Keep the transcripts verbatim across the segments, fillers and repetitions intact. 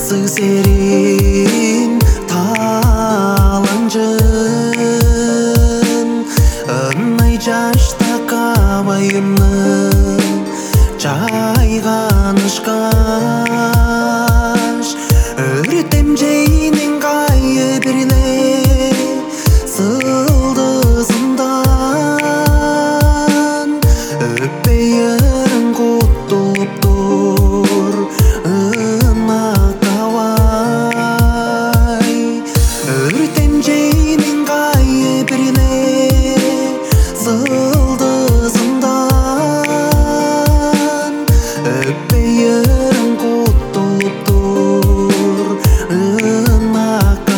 Сызерин таланжын ынай жашта кабайымның жайганышкаш өртем жейнин кайы бирле сылдызымдан өппейірің құттылыптыр ына кавай өртем жейнин кайы бирле сылдызымдан өппейірің құттылыптыр ына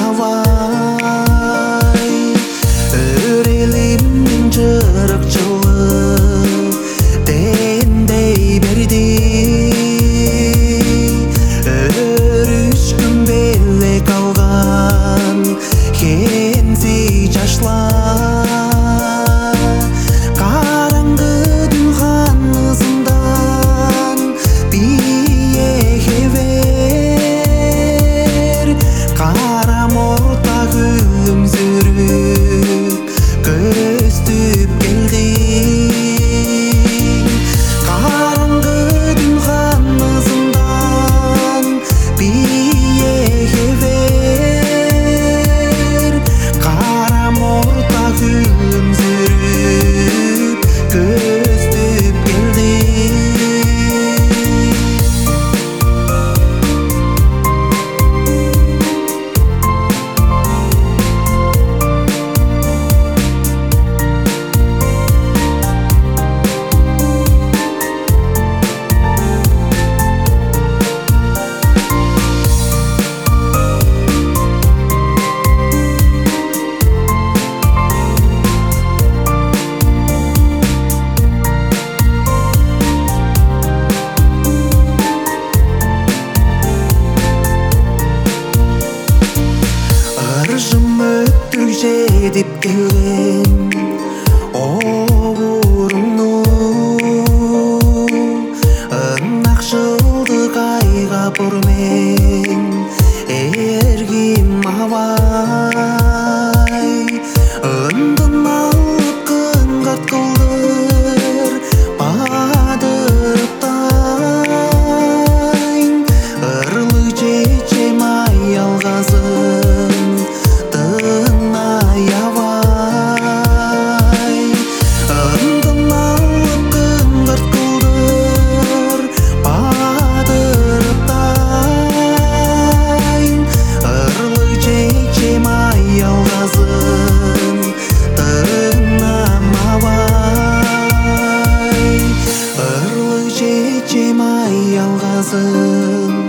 кавай өрелимнин жырыкчылы дендей берди өрүшкүн беле калган хенси жашлар караңгы дүйган ызыңдан биехебер кара морта күлүмсүрүп көстүп келдиң караңгы дүйган ызыңдан биехебер кара морта күлүмсүрүп көстүп келдиң. Ыржым өттүк жетип келген обуруңну ынак жылдык айга бурмен эргим абай ындын алып кыңгырт кылдыр бадырыптайын ырлы чечем аялгазын тынаябай ындын алып кыңгырт кылдыр бадырыптайын ырлы чечем аялгазын тынамабай ырлы чечем аялгазын